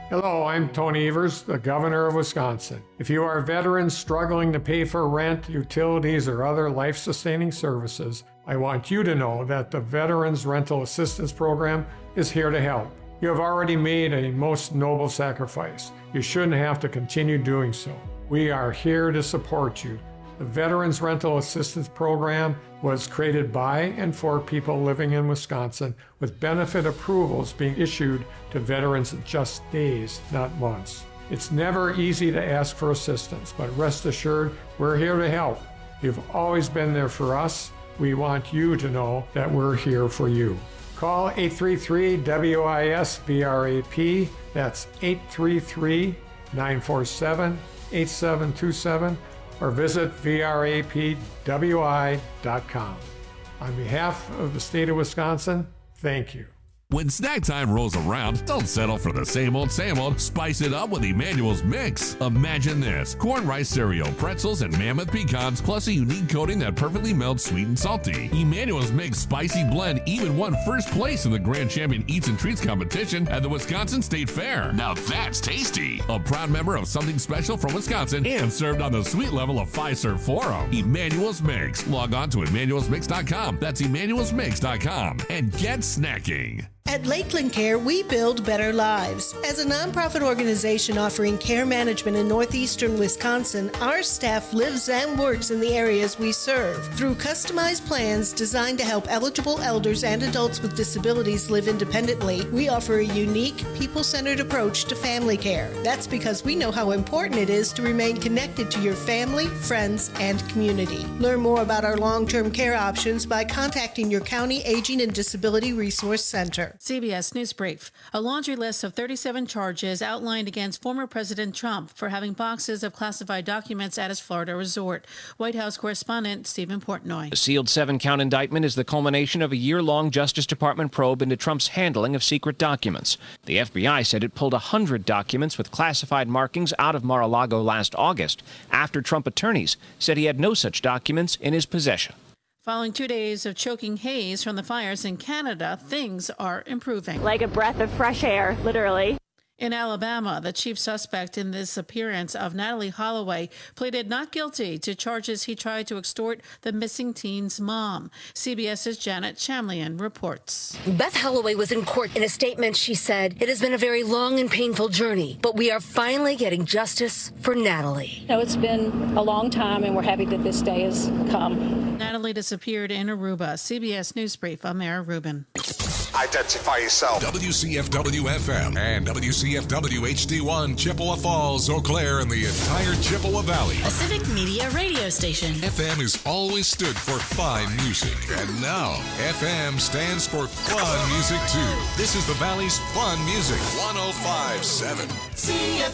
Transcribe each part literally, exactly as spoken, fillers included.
Hello, I'm Tony Evers, the Governor of Wisconsin. If you are a veteran struggling to pay for rent, utilities, or other life-sustaining services, I want you to know that the Veterans Rental Assistance Program is here to help. You have already made a most noble sacrifice. You shouldn't have to continue doing so. We are here to support you. The Veterans Rental Assistance Program was created by and for people living in Wisconsin, with benefit approvals being issued to veterans in just days, not months. It's never easy to ask for assistance, but rest assured, we're here to help. You've always been there for us. We want you to know that we're here for you. Call eight three three W I S V R A P. That's eight three three, nine four seven, eight seven two seven. or visit V R A P W I dot com. On behalf of the state of Wisconsin, thank you. When snack time rolls around, don't settle for the same old, same old. Spice it up with Emmanuel's Mix. Imagine this: corn rice cereal, pretzels, and mammoth pecans, plus a unique coating that perfectly melts sweet and salty. Emmanuel's Mix Spicy Blend even won first place in the Grand Champion Eats and Treats competition at the Wisconsin State Fair. Now that's tasty. A proud member of Something Special from Wisconsin and served on the sweet level of Fiserv Forum. Emmanuel's Mix. Log on to Emmanuels Mix dot com. That's Emmanuels Mix dot com. And get snacking. At Lakeland Care, we build better lives. As a nonprofit organization offering care management in northeastern Wisconsin, our staff lives and works in the areas we serve. Through customized plans designed to help eligible elders and adults with disabilities live independently, we offer a unique, people-centered approach to family care. That's because we know how important it is to remain connected to your family, friends, and community. Learn more about our long-term care options by contacting your county Aging and Disability Resource Center. C B S News Brief. A laundry list of thirty-seven charges outlined against former President Trump for having boxes of classified documents at his Florida resort. White House correspondent Stephen Portnoy. The sealed seven-count indictment is the culmination of a year-long Justice Department probe into Trump's handling of secret documents. The F B I said it pulled one hundred documents with classified markings out of Mar-a-Lago last August, after Trump attorneys said he had no such documents in his possession. Following two days of choking haze from the fires in Canada, things are improving. Like a breath of fresh air, literally. In Alabama, the chief suspect in the disappearance of Natalie Holloway pleaded not guilty to charges he tried to extort the missing teen's mom. CBS's Janet Chamlian reports. Beth Holloway was in court. In a statement, she said, "It has been a very long and painful journey, but we are finally getting justice for Natalie." No, it's been a long time, and we're happy that this day has come. Natalie disappeared in Aruba. C B S News Brief, I'm Mara Rubin. Identify yourself. W C F W F M and W C F W H D one, Chippewa Falls, Eau Claire, and the entire Chippewa Valley. A civic media radio station. F M has always stood for fine music, and now F M stands for fun music too. This is the Valley's fun music. one oh five point seven C F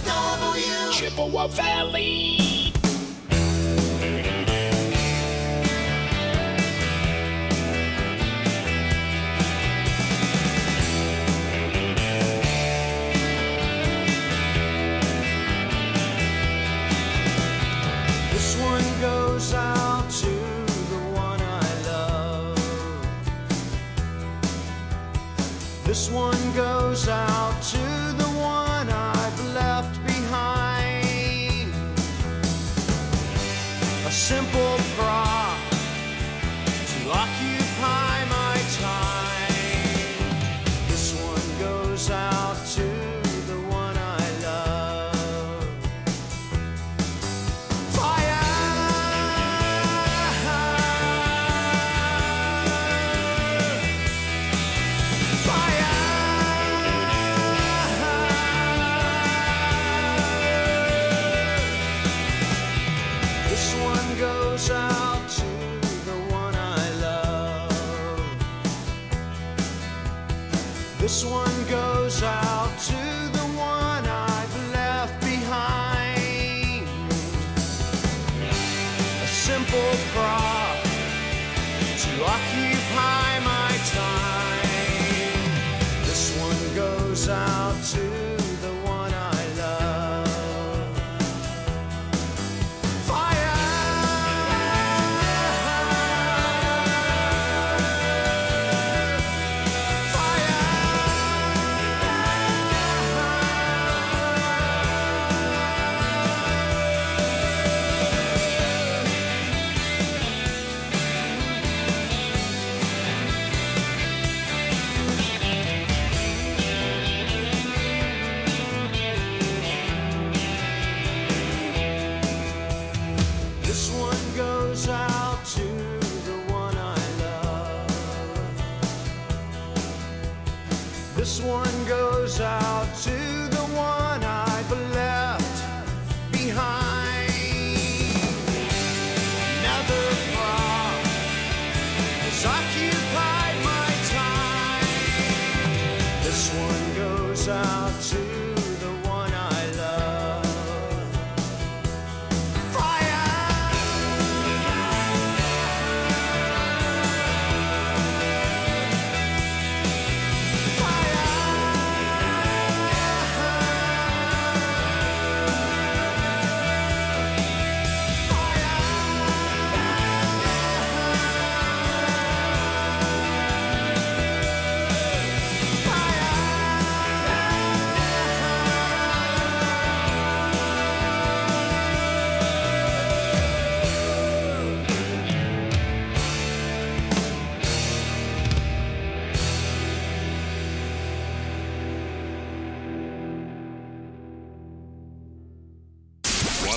W Chippewa Valley. Goes out to the one I love. This one goes out to the one I've left behind. A simple prop to occupy my time. This one goes out to the one I love. Fire! Goes out to the one I love. This one goes out to the one I've left behind. A simple prop to occupy my time. This one goes out to the one I love.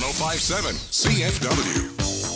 oh five seven C F W.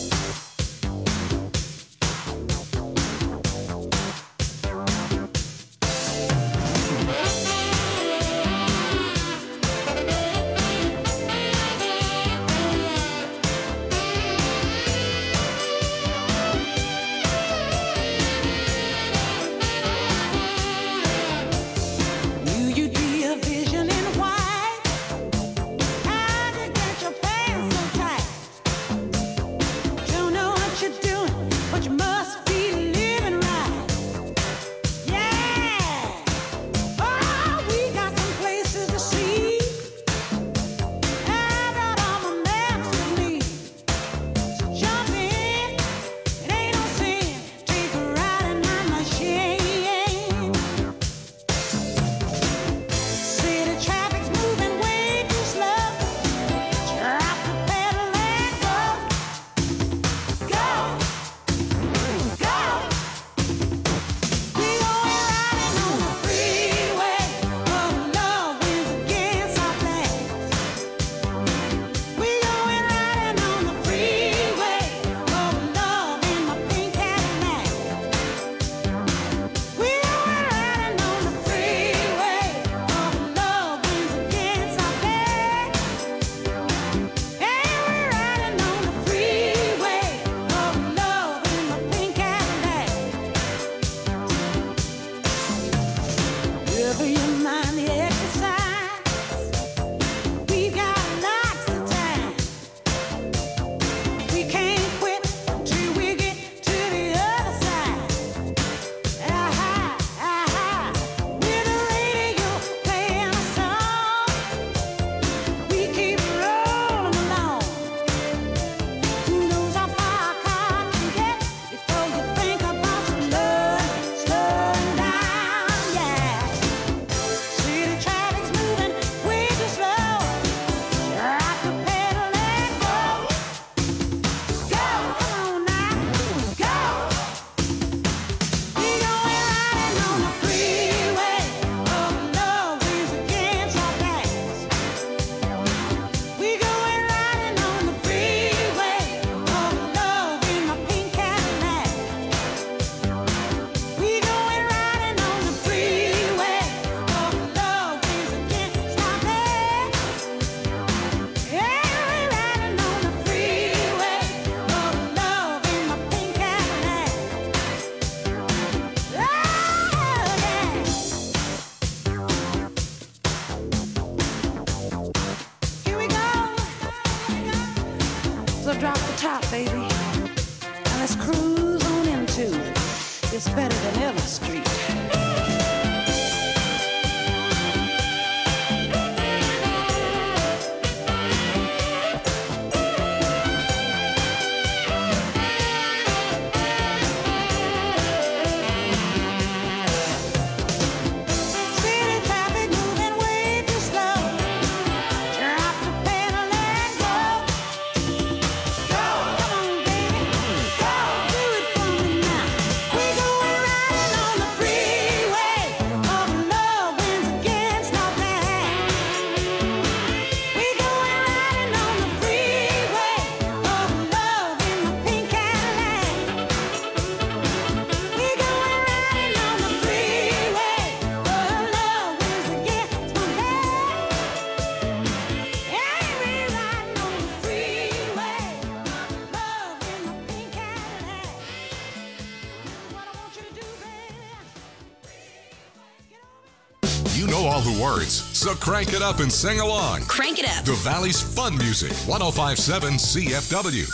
The words, so crank it up and sing along. Crank it up. The Valley's fun music, one oh five seven C F W.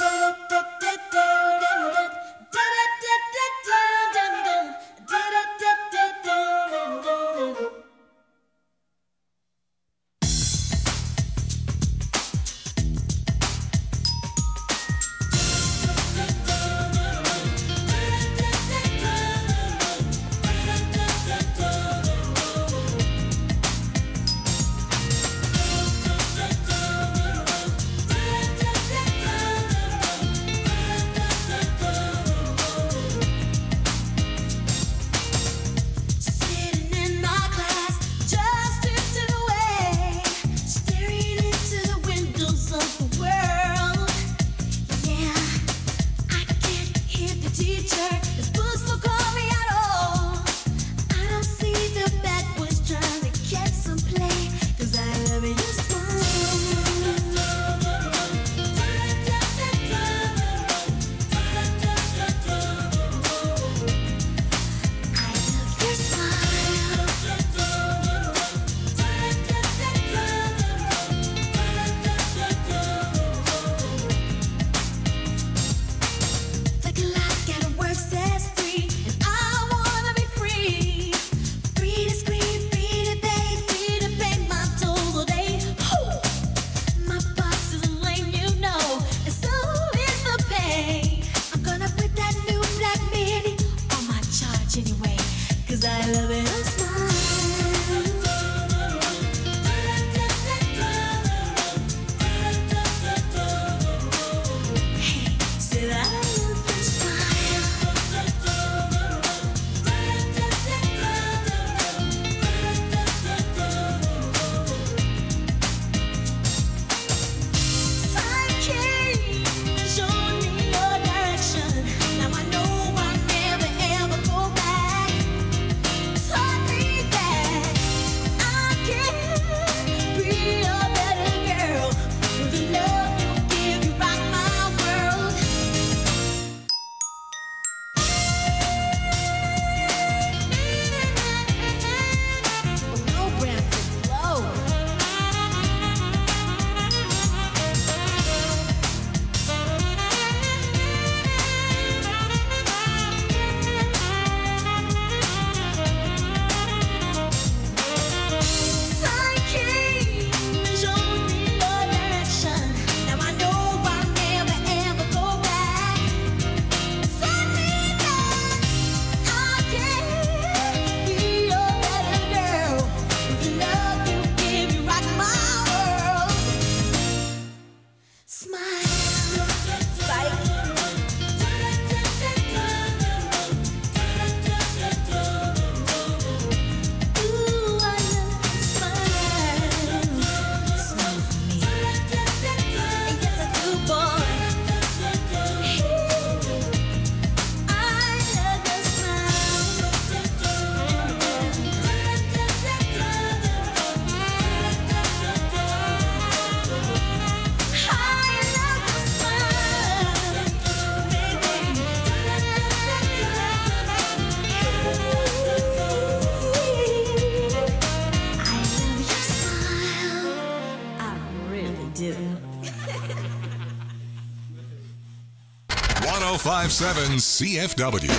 oh five point seven C F W.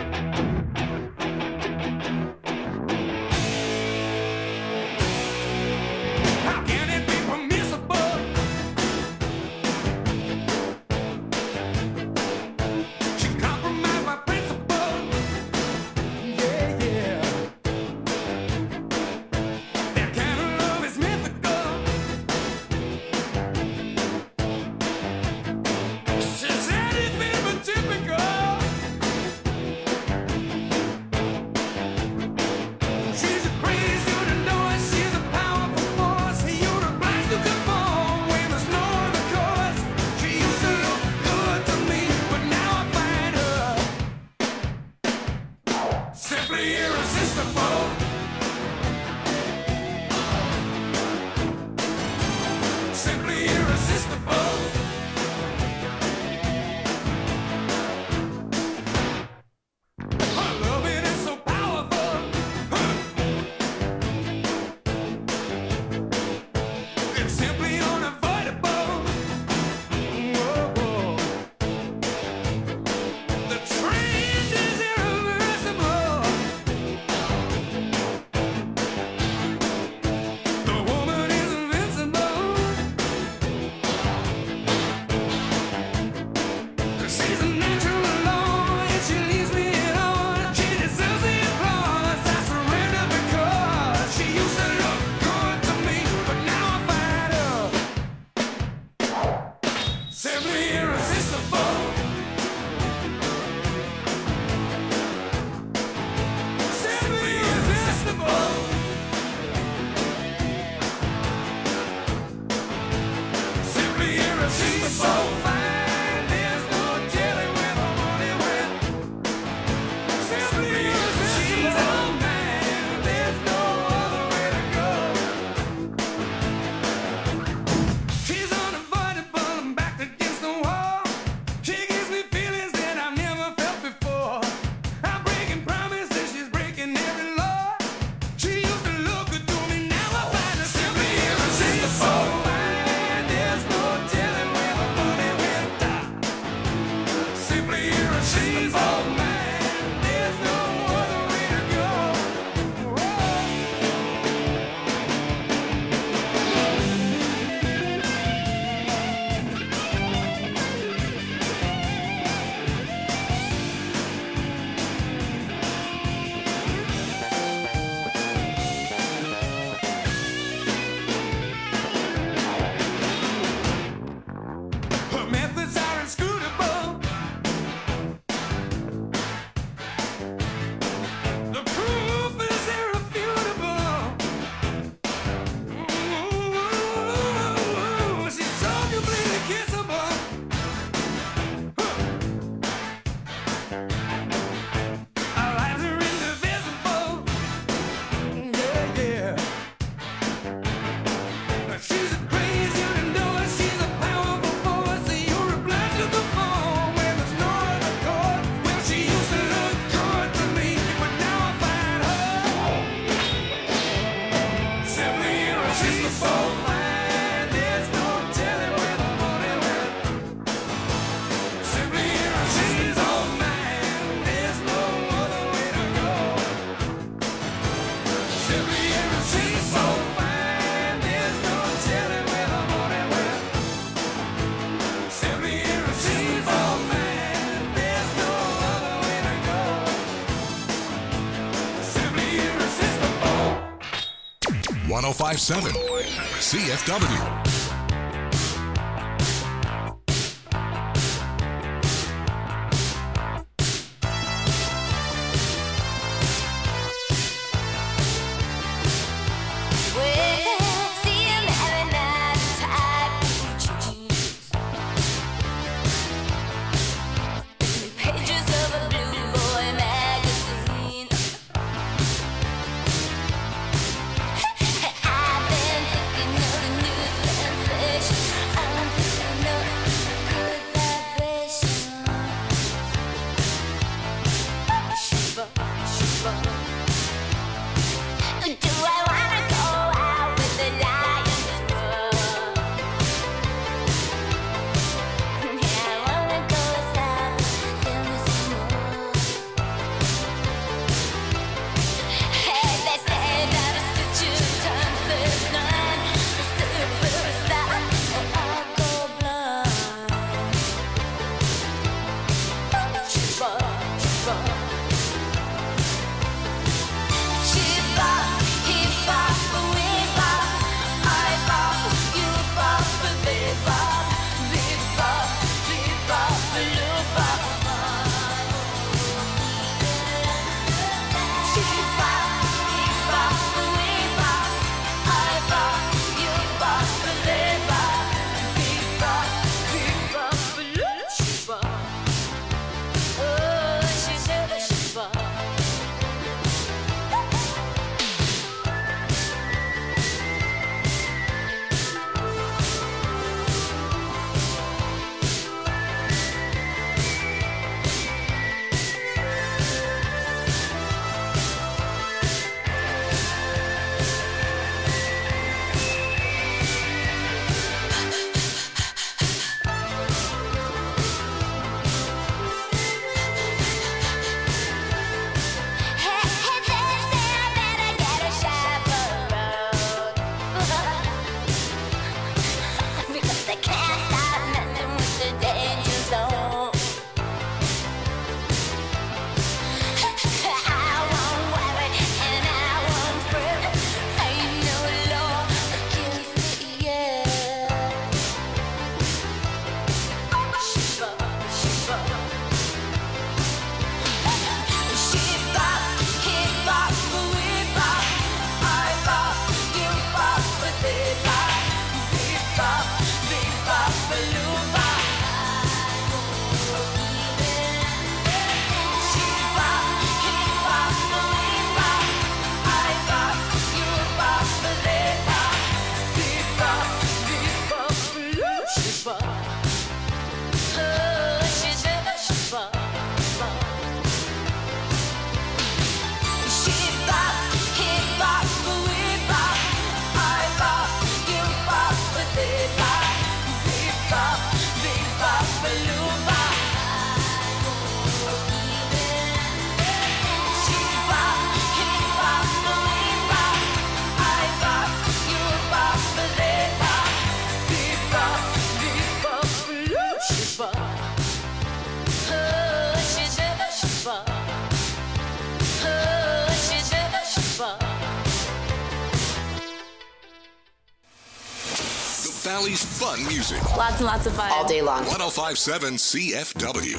one oh five point seven C F W. I've been thinking of the new sense. Valley's fun music. Lots and lots of fun. All day long. one oh five point seven C F W.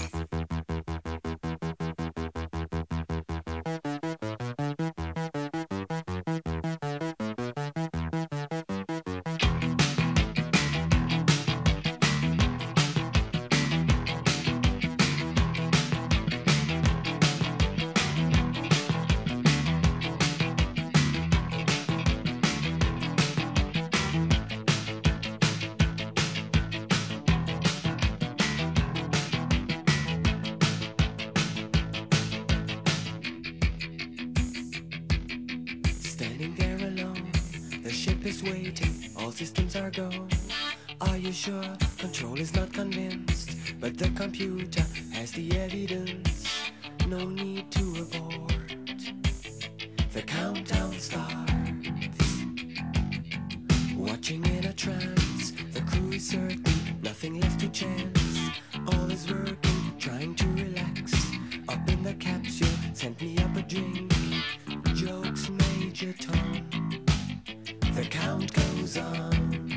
Computer has the evidence, no need to abort. The countdown starts. Watching in a trance, the crew is certain, nothing left to chance. All is working, trying to relax. Up in the capsule, sent me up a drink. Jokes, Major Tom. The count goes on.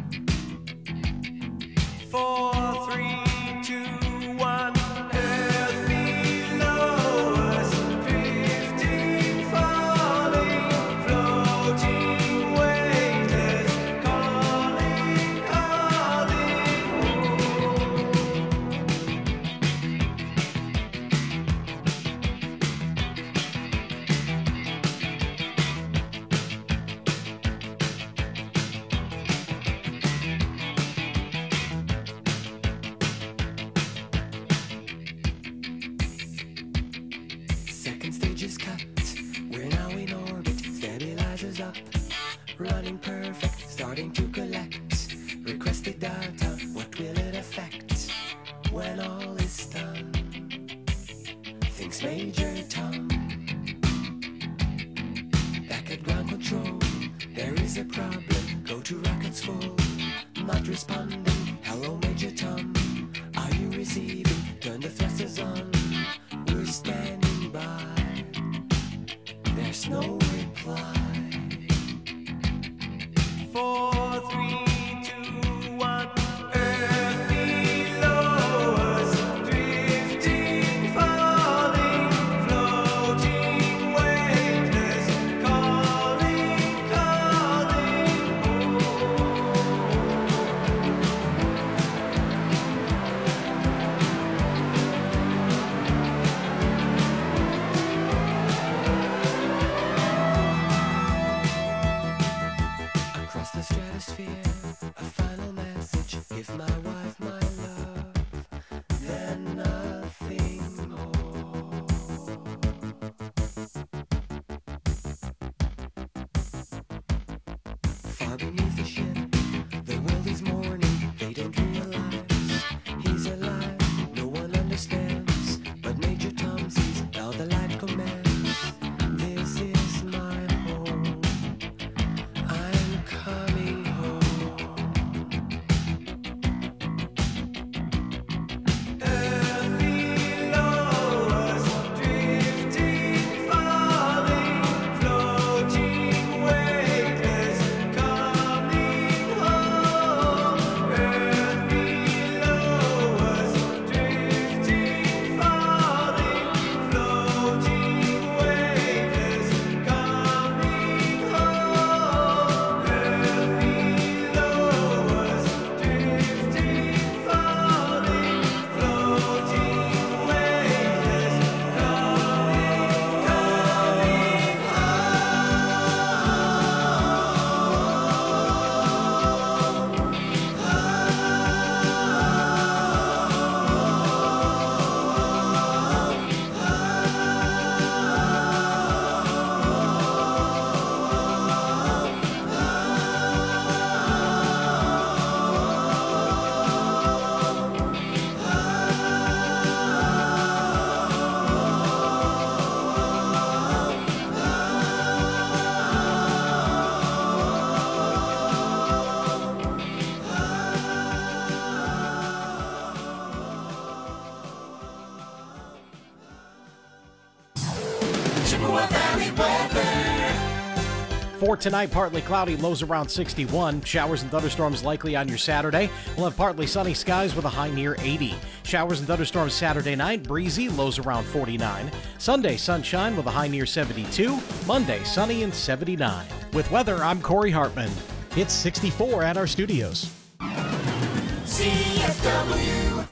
Four, three, two. Running perfect, starting to collect requested data. What will it affect when all is done? Thinks Major Tom. Back at ground control, there is a problem. Go to rockets full, not responding. Hello, Major Tom. Are you receiving? Turn the thrusters on. We're standing by. There's no reply. Four, three, two, one. Earth below us, drifting, falling, floating, weightless, calling, calling across the stratosphere, a final message. Give my wife my love, then nothing more. Far beneath the ship, the world is mourning. They don't realize he's alive. No one understands, but Major Tom sees how the light commands. This is my home. I'm coming home. For tonight, partly cloudy, lows around sixty-one. Showers and thunderstorms likely on your Saturday. We'll have partly sunny skies with a high near eighty. Showers and thunderstorms Saturday night, breezy, lows around forty-nine. Sunday, sunshine with a high near seventy-two. Monday, sunny and seventy-nine. With weather, I'm Corey Hartman. It's sixty-four at our studios. C F W.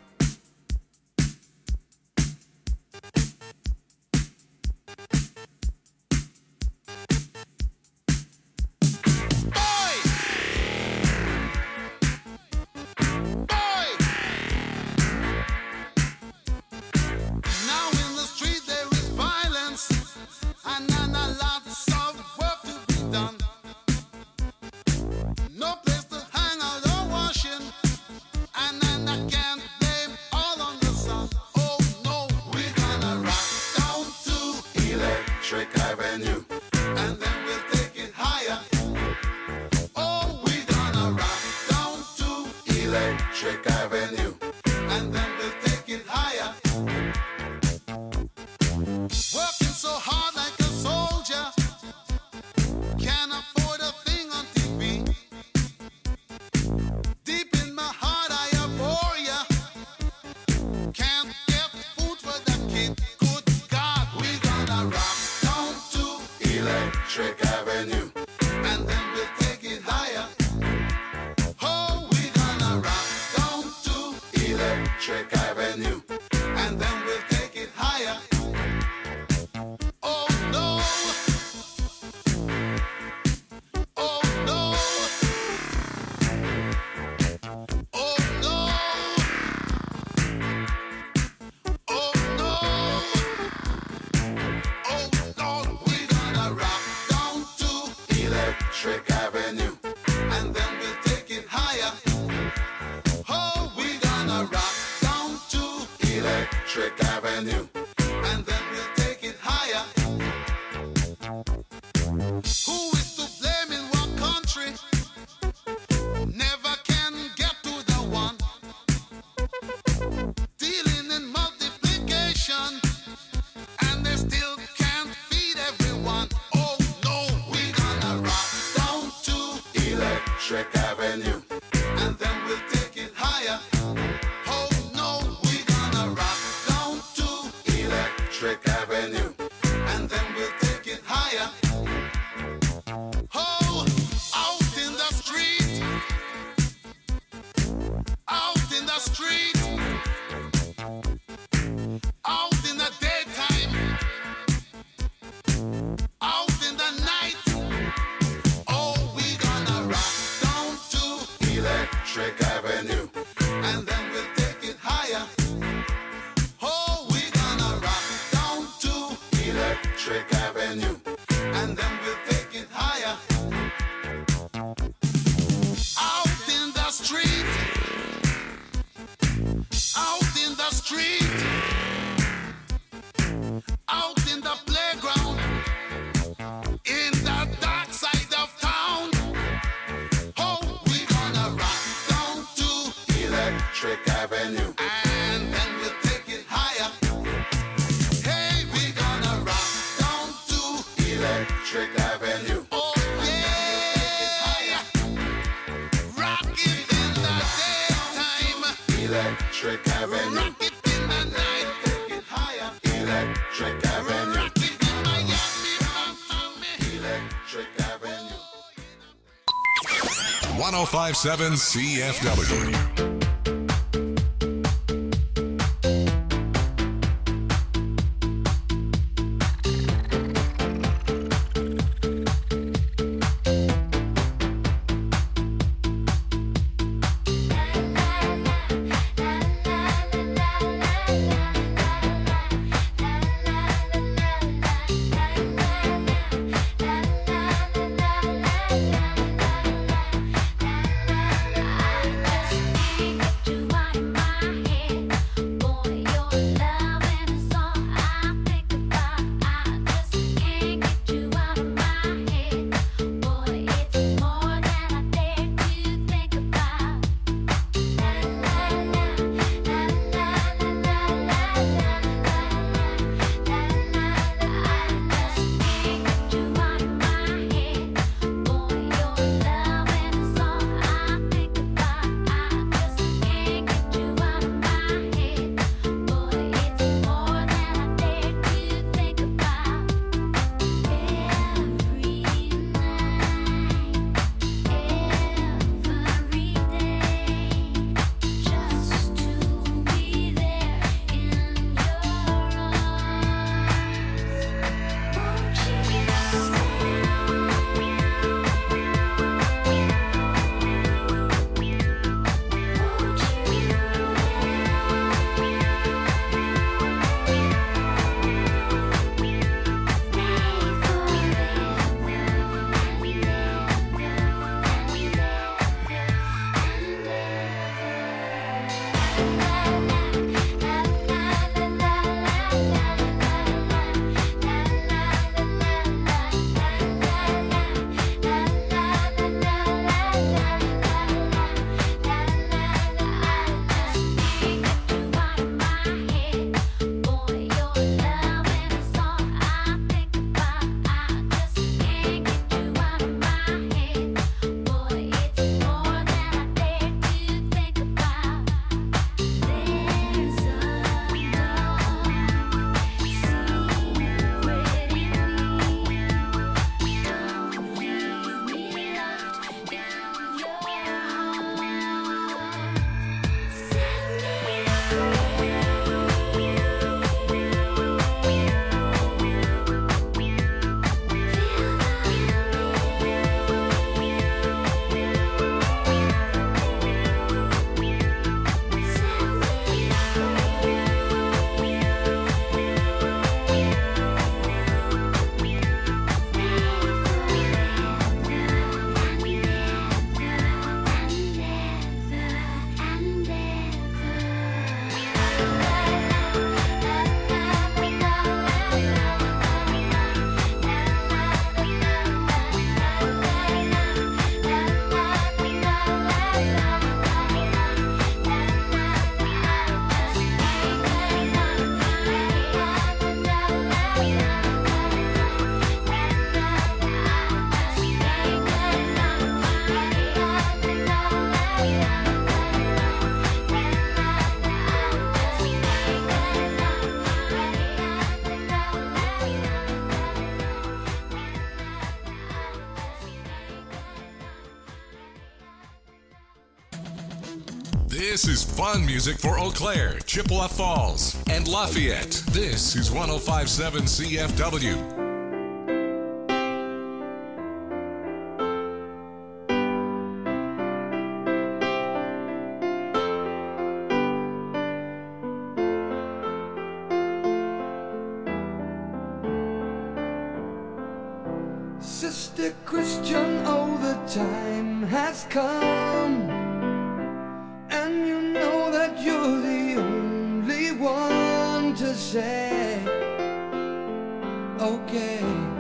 one oh five point seven C F W. This is fun music for Eau Claire, Chippewa Falls, and Lafayette. This is one oh five point seven C F W. Sister Christian, oh, the time has come, and you know that you're the only one to say, okay,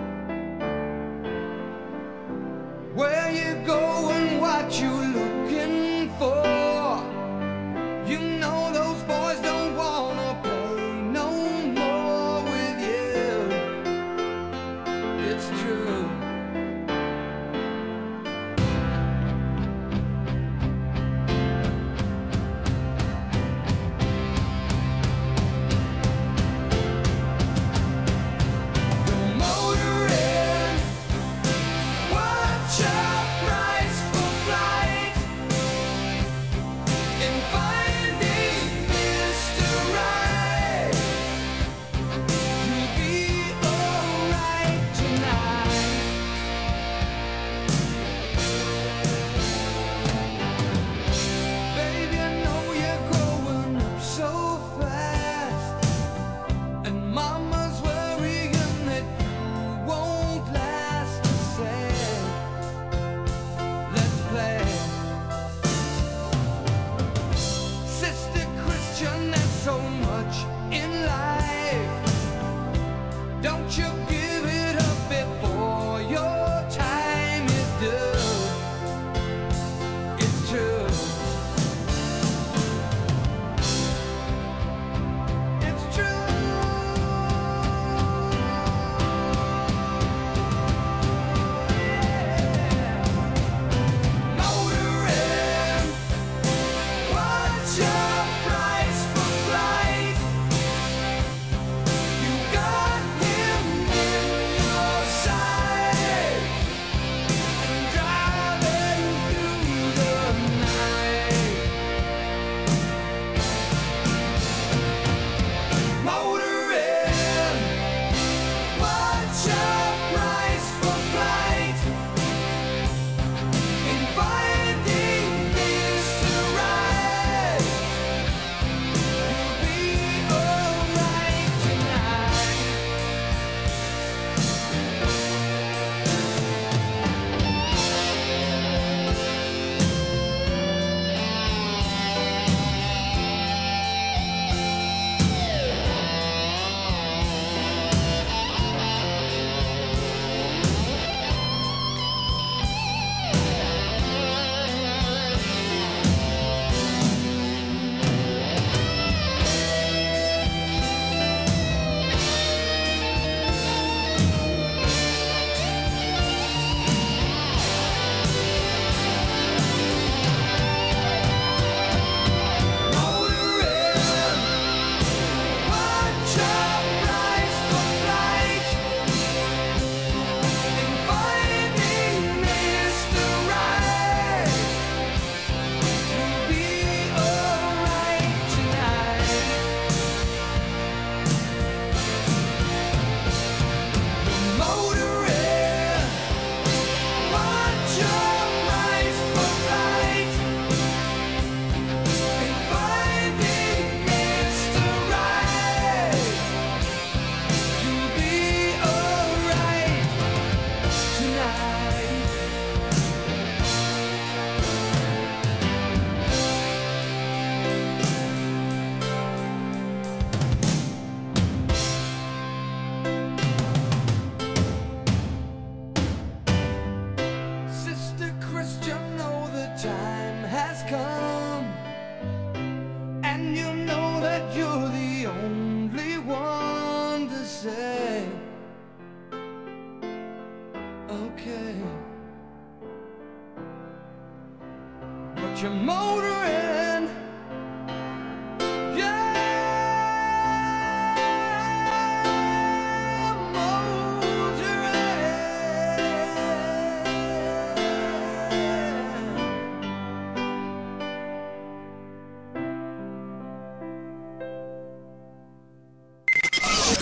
where you going, what you looking for, you know those boys don't wanna play no more with you, it's true. Motoring, watch out, price for flying.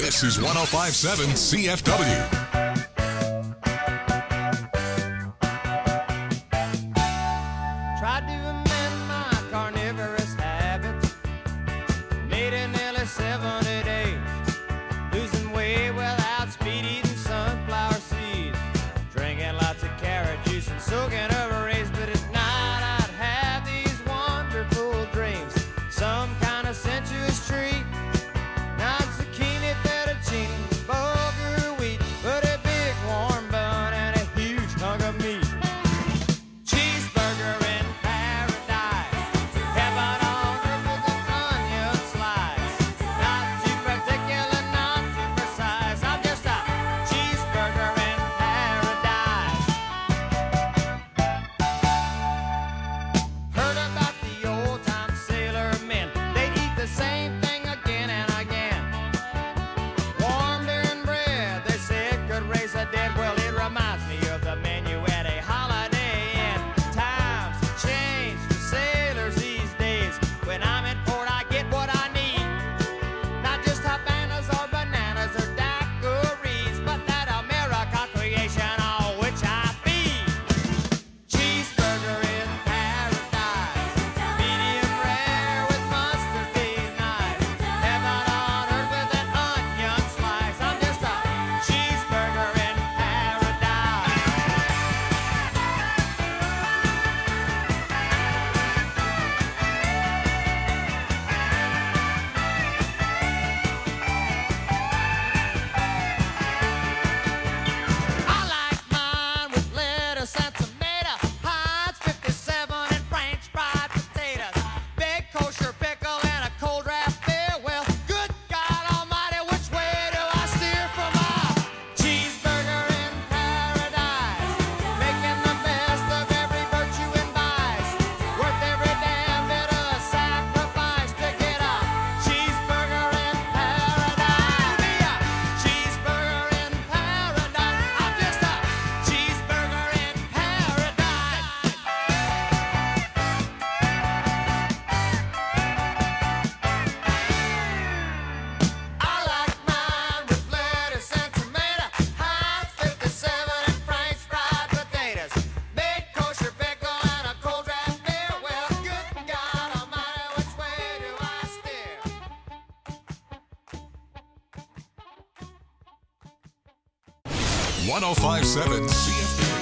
This is one oh five point seven C F W. Tried to amend my carnivorous habits. Made it nearly seventy days. Losing weight without speed, eating sunflower seeds. Drinking lots of carrot juice and soaking over rays. But at night I'd have these wonderful dreams. Some kind of sensuous treat. Not zucchini, fettuccine, bulgur wheat, but a big warm bun and a huge hunk of meat. Cheeseburger in paradise. Heaven on earth with an onion slice. Not too particular, not too precise. I'm just a cheeseburger in paradise. Heard about the old time sailor men. They eat the same thing again and again. Warm during bread, they say it could raise the dead. Well, it reminds me of the menu at a Holiday Inn. Times change for sailors these days. When I'm in port, I get what I need. Not just Habanas or bananas or daiquiris, but that America creation on which I feed. Cheeseburger in paradise. Medium rare with mustard being nice. Heaven on earth with an onion slice. I'm just a cheeseburger in paradise. I like mine with lettuce and tomato, Heinz fifty-seven and French fried potatoes, big kosher pickle and a cold draft beer. Well, good God Almighty, which way do I steer for my cheeseburger in paradise? Making the best of every virtue and vice, worth every damn bit of sacrifice to get a cheeseburger in paradise. Be a cheeseburger in paradise. I'm just a cheeseburger in paradise. I like mine with lettuce and tomato, Heinz fifty-seven and French fried potatoes, big kosher pickle and a cold draft beer. Well, good God Almighty, which way do I steer? one oh five point seven C F W.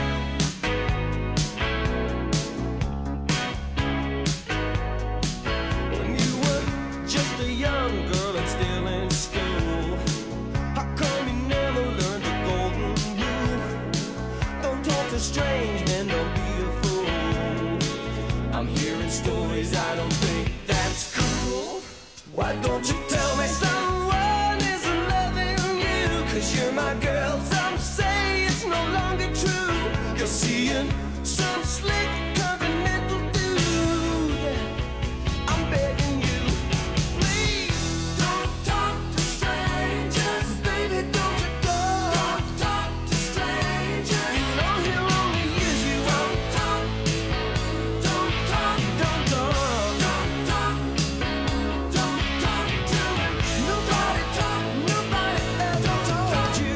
When you were just a young girl and still in school, how come you never learned the golden rule? Don't talk to strange men, don't be a fool. I'm hearing stories, I don't think that's cool. Why don't you tell me someone isn't loving you? Cause you're my girl, some say it's no longer true. You're seeing some slick continental dude. I'm begging you, please don't talk to strangers. Baby, don't you go. Don't talk to strangers. You know he'll only use you. Don't talk. Don't talk. Don't talk. Don't talk. Don't talk to him. Nobody talk. Nobody ever told you.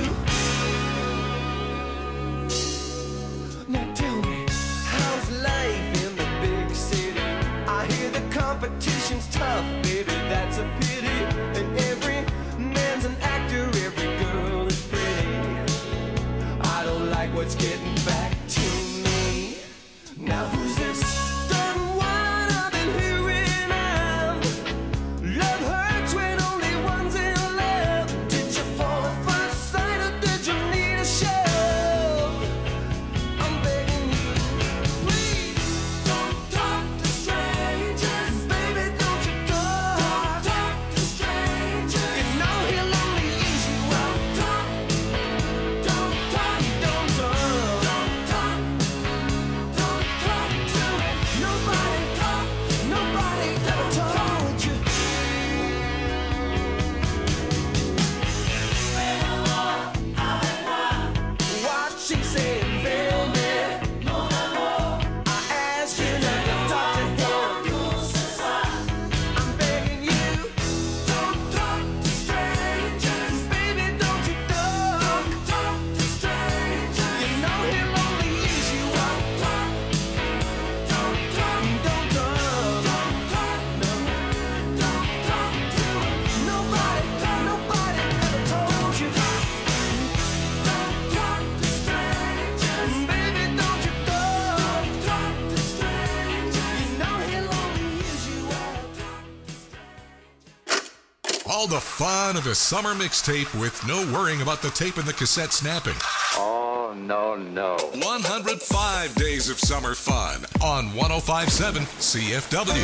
Now tell me, how's life in the big city? I hear the competition's tough, baby, that's a pity. And every man's an actor, every girl is pretty. I don't like what's getting back to me. Now who's this done one I've been hearing of? Love hurts when only one's in love. Did you fall at first sight or did you need a shove? I'm begging you, please don't talk to strangers. Baby, don't you go. All the fun of a summer mixtape with no worrying about the tape and the cassette snapping. Oh, no, no. one hundred five days of summer fun on one oh five point seven C F W.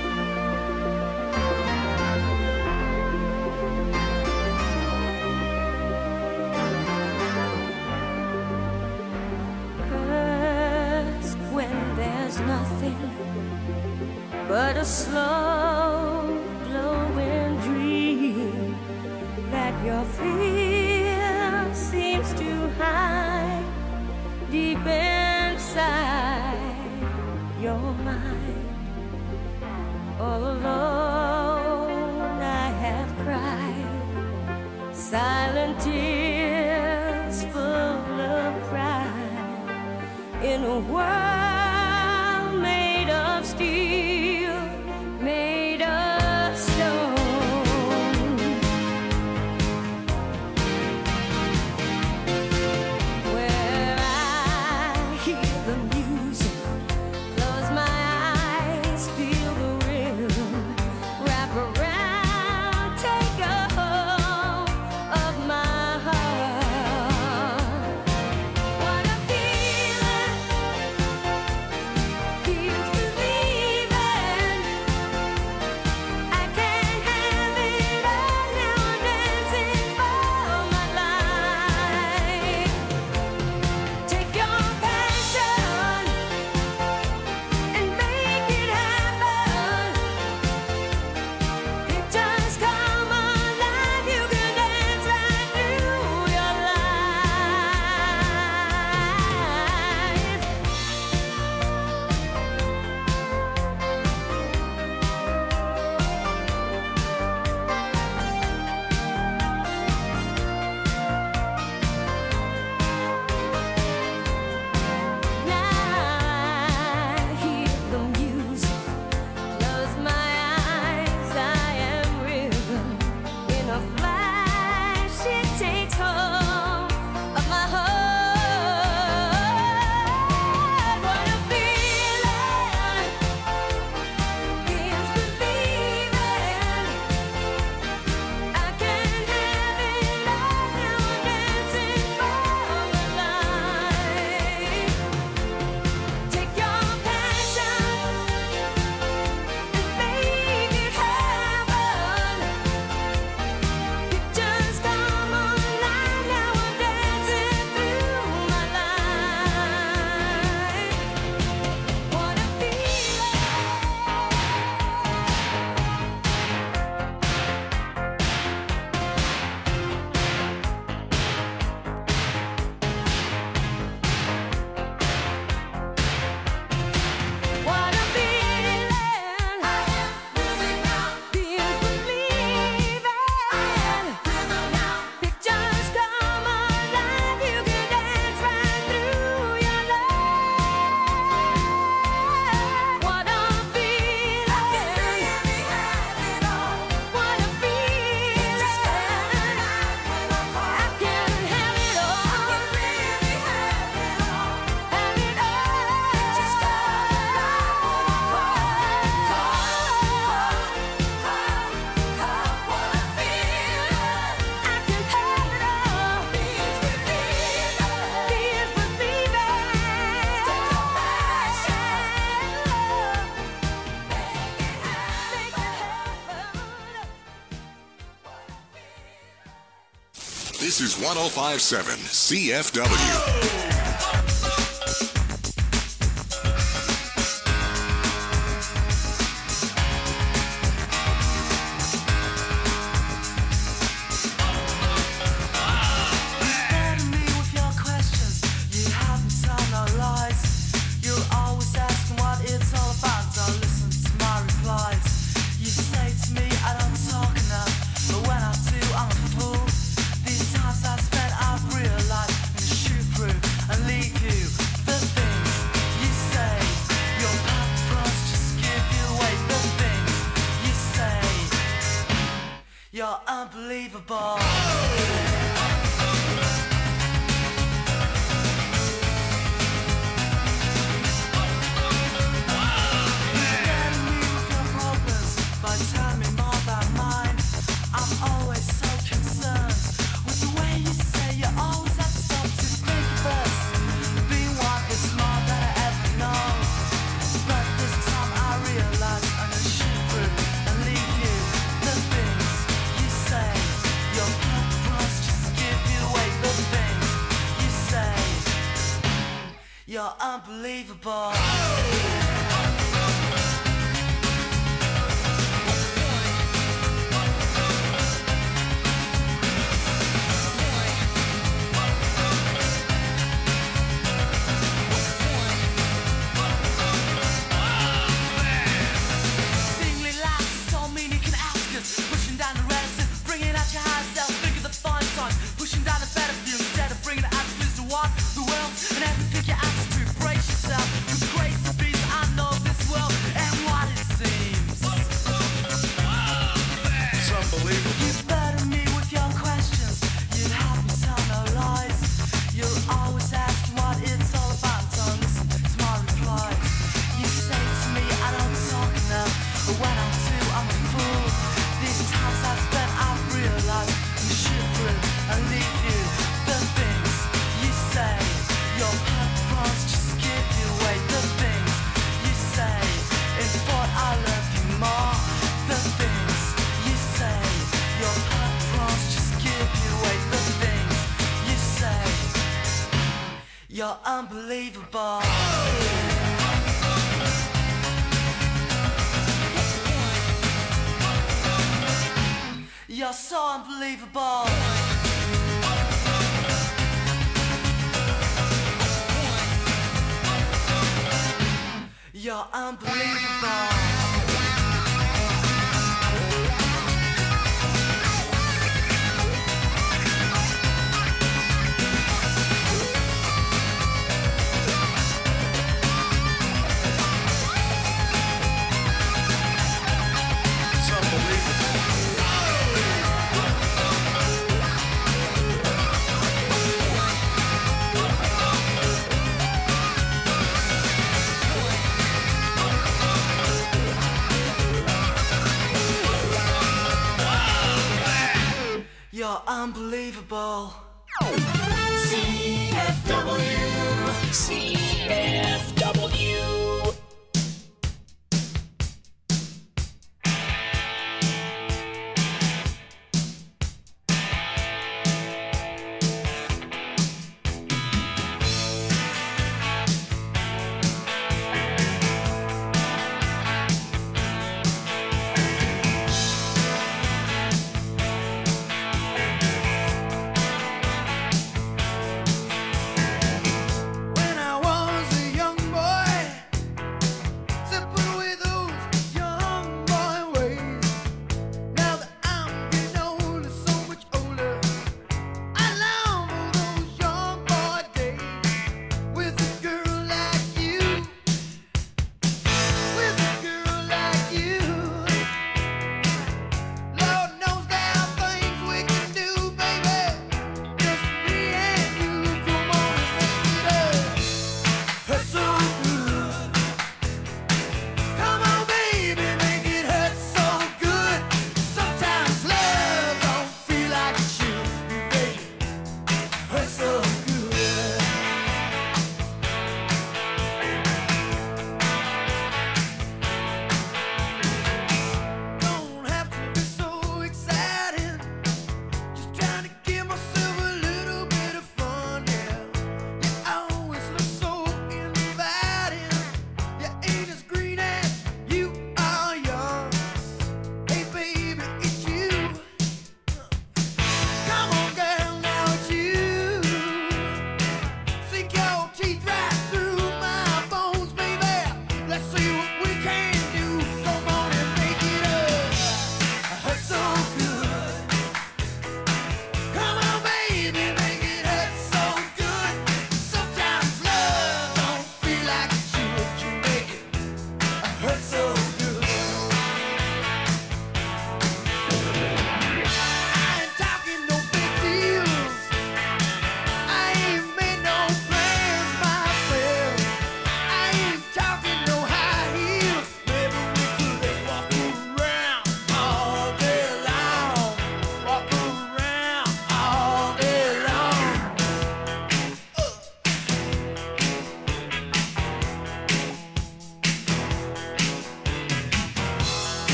Nothing but a slow glowing dream that your fear seems to hide deep inside your mind. All alone I have cried silent tears full of pride in a world of steel, made of stone. Where I hear the music, close my eyes, feel the rhythm, wrap around, take a hold of my heart. What a feeling, feels believing. I can't have it all now, I'm dancing for my life. Take your passion and make it happen. Pictures come alive, you can dance right through your life. Now I hear the music, close my eyes, I am rhythm. In a flash, it takes hold of my heart. What a feeling, feels believing. I can't have it all now, I'm dancing for my life. Take your passion and make it happen. Pictures come alive, now I'm dancing through my life. What a What a feeling, I am moving now, feels believing. Pictures come alive, you can dance right through your life. What a feeling, I can really have it all. What a feeling, I can have it all. I can really have it all. Have it all. Just call, what a feeling. I can have it all. Feels believing, feels believing. Take your passion, This is one oh five point seven C F W. Me with your questions, you haven't told no lies. You're always asking what it's all about. Don't listen to my replies. You say to me I don't talk enough, but when I do, I'm a fool. These times I spent, I've realized I'm gonna shoot through and leave you. The things you say, your paparazzi just give you away. The things you say, you're unbelievable. By telling me more about mine, I'm unbelievable. Pushing down the ranks and bringing out your higher self. Think of the fun song, pushing down the battlefield instead of bringing the attitudes to walk the world and have to pick your attitude. Brace yourself, 'cause grace and peace, I know this world and what it seems. It's unbelievable. You burden me with your questions. You help me tell no lies. You'll always ask what it's all about. Don't listen to my replies. You say to me I don't talk enough, but when I do, I'm a fool. These times I've spent, I've realized you shoot through and leave you. The things you say, your purpose just give you away. The things you say is what I love you more. The things you say, your purpose just give you away. The things you say, you're unbelievable. You're so unbelievable. You're unbelievable. You're unbelievable. C F W. C F W. When I was a young boy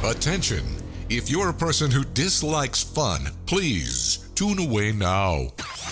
Attention. If you're a person who dislikes fun, please tune away now.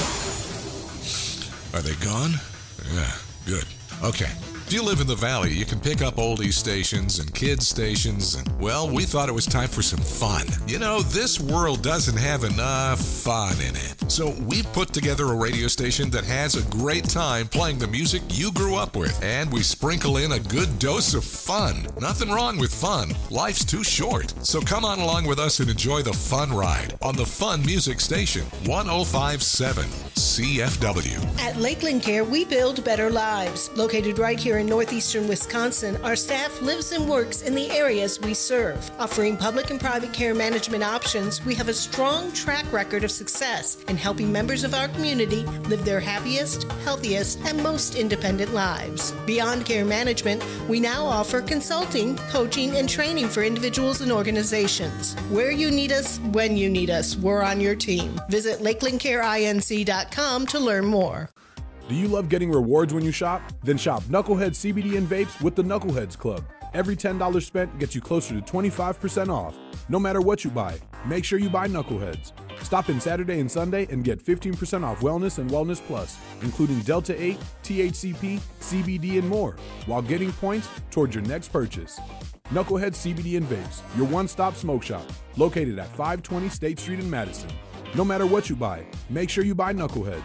Are they gone? Yeah, good. Okay. If you live in the Valley, you can pick up oldie stations and kids stations, and, well, we thought it was time for some fun. You know, this world doesn't have enough fun in it. So we put together a radio station that has a great time playing the music you grew up with, and we sprinkle in a good dose of fun. Nothing wrong with fun. Life's too short. So come on along with us and enjoy the fun ride on the Fun Music Station, one oh five point seven C F W. At Lakeland Care, we build better lives. Located right here in northeastern Wisconsin, our staff lives and works in the areas we serve. Offering public and private care management options, we have a strong track record of success in helping members of our community live their happiest, healthiest, and most independent lives. Beyond care management, we now offer consulting, coaching, and training for individuals and organizations. Where you need us, when you need us, we're on your team. Visit lakeland care inc dot com to learn more. Do you love getting rewards when you shop? Then shop Knucklehead C B D and vapes with the Knuckleheads Club. Every ten dollars spent gets you closer to twenty-five percent off. No matter what you buy, make sure you buy Knuckleheads. Stop in Saturday and Sunday and get fifteen percent off Wellness and Wellness Plus, including Delta eight, T H C P, C B D, and more, while getting points towards your next purchase. Knucklehead C B D and vapes, your one-stop smoke shop, located at five twenty State Street in Madison. No matter what you buy, make sure you buy Knuckleheads.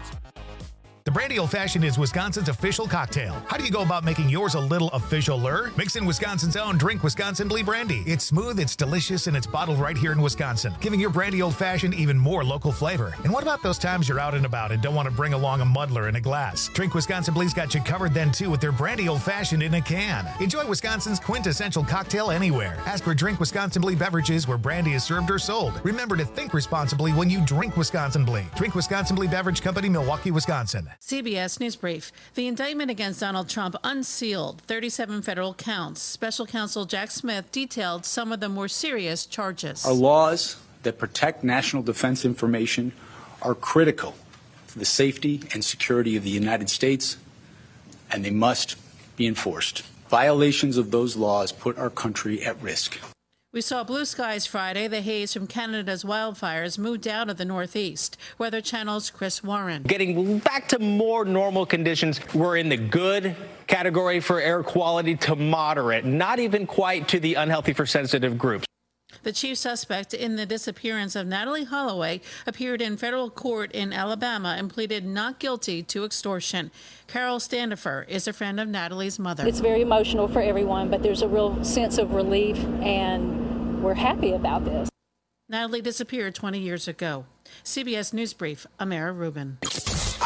The Brandy Old Fashioned is Wisconsin's official cocktail. How do you go about making yours a little official-er? Mix in Wisconsin's own Drink Wisconsin Blee Brandy. It's smooth, it's delicious, and it's bottled right here in Wisconsin, giving your Brandy Old Fashioned even more local flavor. And what about those times you're out and about and don't want to bring along a muddler in a glass? Drink Wisconsin Blee's got you covered then, too, with their Brandy Old Fashioned in a can. Enjoy Wisconsin's quintessential cocktail anywhere. Ask for Drink Wisconsin Blee beverages where brandy is served or sold. Remember to think responsibly when you drink Wisconsin Blee. Drink Wisconsin Blee Beverage Company, Milwaukee, Wisconsin. C B S News Brief. The indictment against Donald Trump unsealed thirty-seven federal counts. Special counsel Jack Smith detailed some of the more serious charges. Our laws that protect national defense information are critical for the safety and security of the United States, and they must be enforced. Violations of those laws put our country at risk. We saw blue skies Friday. The haze from Canada's wildfires moved down to the northeast. Weather Channel's Chris Warren. Getting back to more normal conditions. We're in the good category for air quality to moderate, not even quite to the unhealthy for sensitive groups. The chief suspect in the disappearance of Natalee Holloway appeared in federal court in Alabama and pleaded not guilty to extortion. Carol Standifer is a friend of Natalee's mother. It's very emotional for everyone, but there's a real sense of relief, and we're happy about this. Natalee disappeared twenty years ago. C B S News Brief, Amara Rubin.